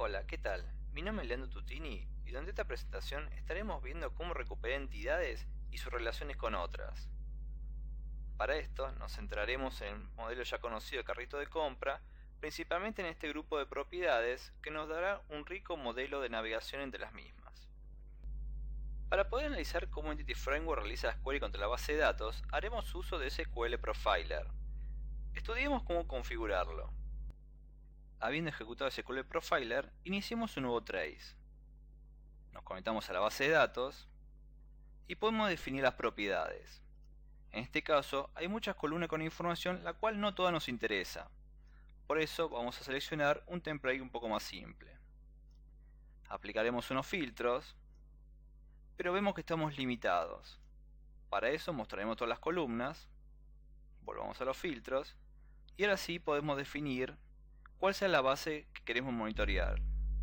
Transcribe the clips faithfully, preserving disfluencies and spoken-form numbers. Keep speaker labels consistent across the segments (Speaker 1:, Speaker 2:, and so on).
Speaker 1: Hola, ¿qué tal? Mi nombre es Leandro Tutini y durante esta presentación estaremos viendo cómo recuperar entidades y sus relaciones con otras. Para esto nos centraremos en el modelo ya conocido de carrito de compra, principalmente en este grupo de propiedades que nos dará un rico modelo de navegación entre las mismas. Para poder analizar cómo Entity Framework realiza las queries contra la base de datos, haremos uso de S Q L Profiler. Estudiemos cómo configurarlo. Habiendo ejecutado S Q L Profiler, iniciemos un nuevo trace. Nos conectamos a la base de datos y podemos definir las propiedades. En este caso hay muchas columnas con información la cual no toda nos interesa. Por eso vamos a seleccionar un template un poco más simple. Aplicaremos unos filtros, pero vemos que estamos limitados. Para eso mostraremos todas las columnas, volvamos a los filtros y ahora sí podemos definir cuál sea la base que queremos monitorear.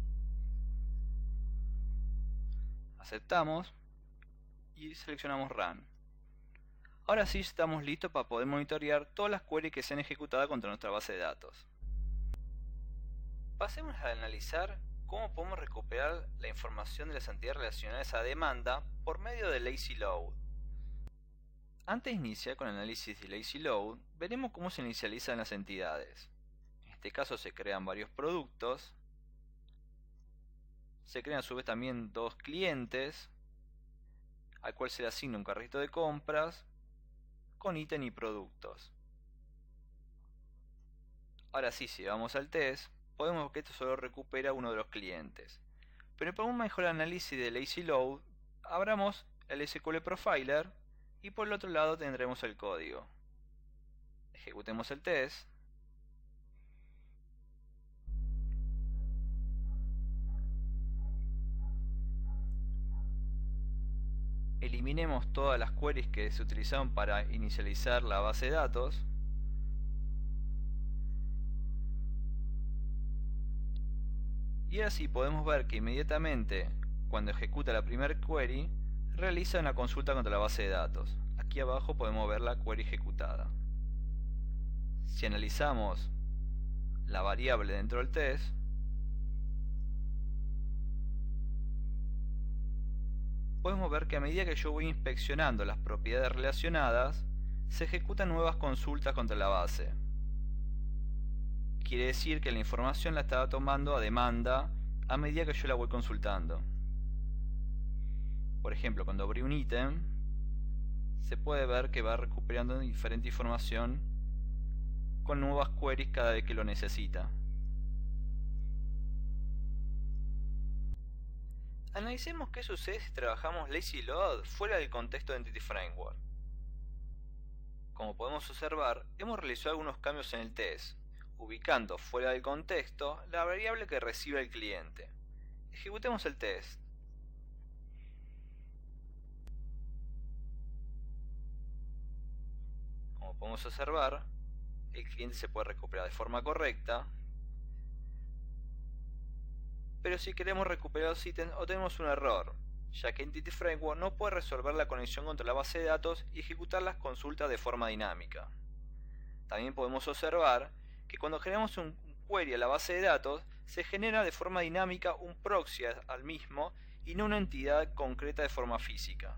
Speaker 1: Aceptamos y seleccionamos Run. Ahora sí estamos listos para poder monitorear todas las queries que sean ejecutadas contra nuestra base de datos. Pasemos a analizar cómo podemos recuperar la información de las entidades relacionadas a demanda por medio de Lazy Load. Antes de iniciar con el análisis de Lazy Load, veremos cómo se inicializan las entidades. En este caso se crean varios productos, se crean a su vez también dos clientes, al cual se le asigna un carrito de compras con ítem y productos. Ahora sí, si vamos al test, podemos ver que esto solo recupera uno de los clientes. Pero para un mejor análisis de Lazy Load, abramos el S Q L Profiler y por el otro lado tendremos el código. Ejecutemos el test. Eliminemos todas las queries que se utilizaron para inicializar la base de datos. Y así podemos ver que inmediatamente cuando ejecuta la primera query realiza una consulta contra la base de datos. Aquí abajo podemos ver la query ejecutada. Si analizamos la variable dentro del test, podemos ver que a medida que yo voy inspeccionando las propiedades relacionadas, se ejecutan nuevas consultas contra la base. Quiere decir que la información la estaba tomando a demanda a medida que yo la voy consultando. Por ejemplo, cuando abrí un ítem, se puede ver que va recuperando diferente información con nuevas queries cada vez que lo necesita. Analicemos qué sucede si trabajamos Lazy Load fuera del contexto de Entity Framework. Como podemos observar, hemos realizado algunos cambios en el test, ubicando fuera del contexto la variable que recibe el cliente. Ejecutemos el test. Como podemos observar, el cliente se puede recuperar de forma correcta, pero si queremos recuperar los ítems obtenemos un error, ya que Entity Framework no puede resolver la conexión contra la base de datos y ejecutar las consultas de forma dinámica. También podemos observar que cuando generamos un query a la base de datos, se genera de forma dinámica un proxy al mismo y no una entidad concreta de forma física.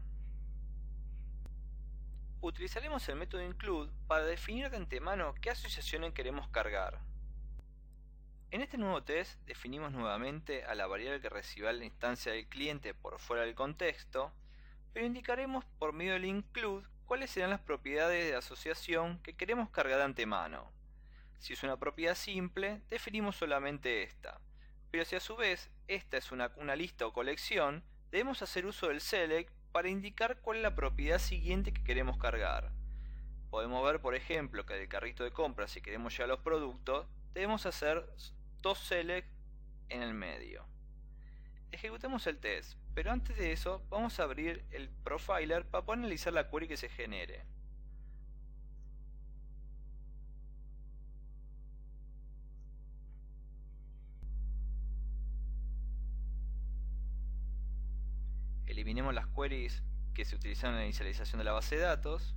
Speaker 1: Utilizaremos el método include para definir de antemano qué asociaciones queremos cargar. En este nuevo test definimos nuevamente a la variable que recibirá la instancia del cliente por fuera del contexto, pero indicaremos por medio del include cuáles serán las propiedades de asociación que queremos cargar de antemano. Si es una propiedad simple, definimos solamente esta, pero si a su vez esta es una, una lista o colección, debemos hacer uso del select para indicar cuál es la propiedad siguiente que queremos cargar. Podemos ver por ejemplo que del carrito de compra, si queremos llevar los productos, debemos hacer dos select en el medio. Ejecutemos el test, pero antes de eso vamos a abrir el profiler para poder analizar la query que se genere. Eliminemos las queries que se utilizaron en la inicialización de la base de datos.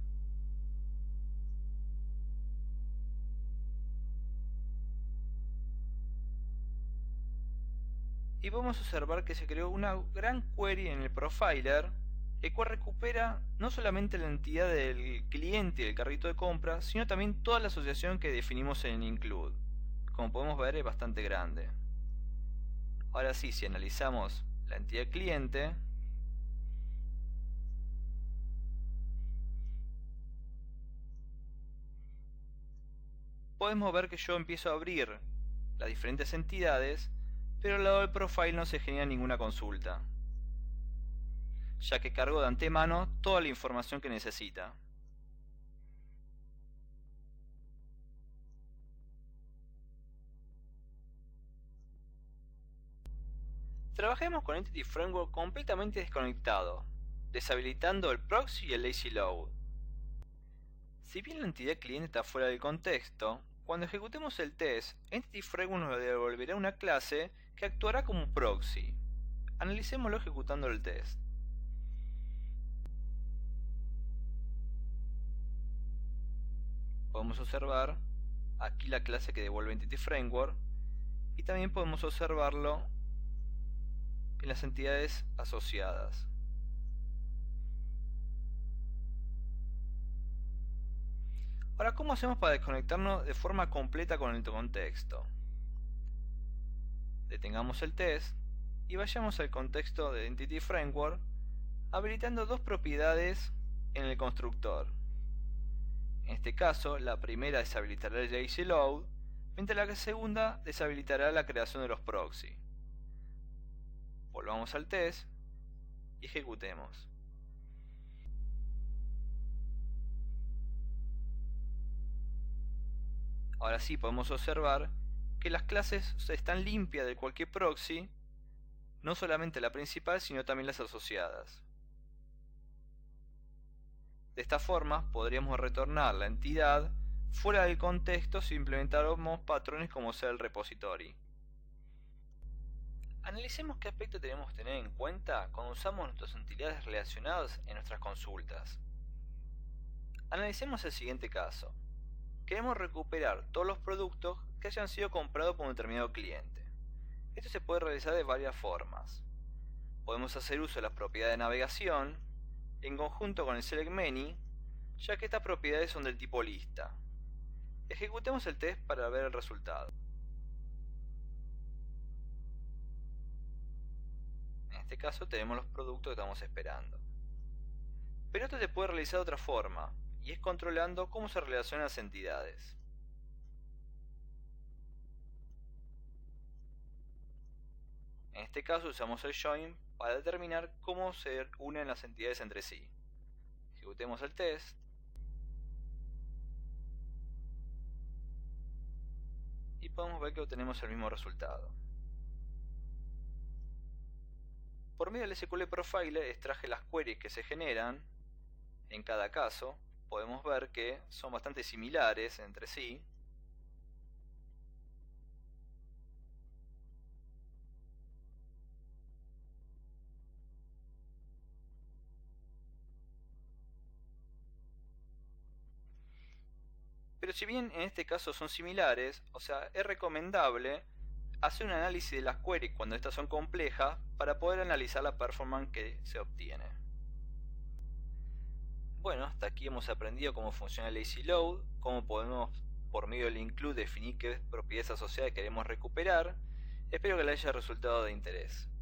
Speaker 1: y podemos observar que se creó una gran query en el profiler, el cual recupera no solamente la entidad del cliente del carrito de compra, sino también toda la asociación que definimos en el include. Como podemos ver, es bastante grande. Ahora sí, si analizamos la entidad cliente, podemos ver que yo empiezo a abrir las diferentes entidades, pero al lado del profile no se genera ninguna consulta, ya que cargo de antemano toda la información que necesita. Trabajemos con Entity Framework completamente desconectado, deshabilitando el proxy y el lazy load. Si bien la entidad cliente está fuera del contexto, cuando ejecutemos el test, Entity Framework nos devolverá una clase que actuará como proxy. Analicémoslo ejecutando el test. Podemos observar aquí la clase que devuelve Entity Framework y también podemos observarlo en las entidades asociadas. Ahora, ¿cómo hacemos para desconectarnos de forma completa con el contexto? Detengamos el test y vayamos al contexto de Entity Framework, habilitando dos propiedades en el constructor. En este caso, la primera deshabilitará el lazy load, mientras la segunda deshabilitará la creación de los proxy. Volvamos al test y ejecutemos. Ahora sí podemos observar que las clases están limpias de cualquier proxy, no solamente la principal sino también las asociadas. De esta forma podríamos retornar la entidad fuera del contexto si implementáramos patrones como sea el repository. Analicemos qué aspecto tenemos que tener en cuenta cuando usamos nuestras entidades relacionadas en nuestras consultas. Analicemos el siguiente caso. Queremos recuperar todos los productos que hayan sido comprados por un determinado cliente. Esto se puede realizar de varias formas. Podemos hacer uso de las propiedades de navegación en conjunto con el select many, ya que estas propiedades son del tipo lista. Ejecutemos el test para ver el resultado. En este caso tenemos los productos que estamos esperando. Pero esto se puede realizar de otra forma, y es controlando cómo se relacionan las entidades. En este caso usamos el join para determinar cómo se unen las entidades entre sí. Ejecutemos el test. Y podemos ver que obtenemos el mismo resultado. Por medio del S Q L Profiler extraje las queries que se generan en cada caso. Podemos ver que son bastante similares entre sí. Pero si bien en este caso son similares, o sea, es recomendable hacer un análisis de las queries cuando estas son complejas para poder analizar la performance que se obtiene. Bueno, hasta aquí hemos aprendido cómo funciona el lazy load, cómo podemos por medio del include definir qué propiedades asociadas queremos recuperar. Espero que les haya resultado de interés.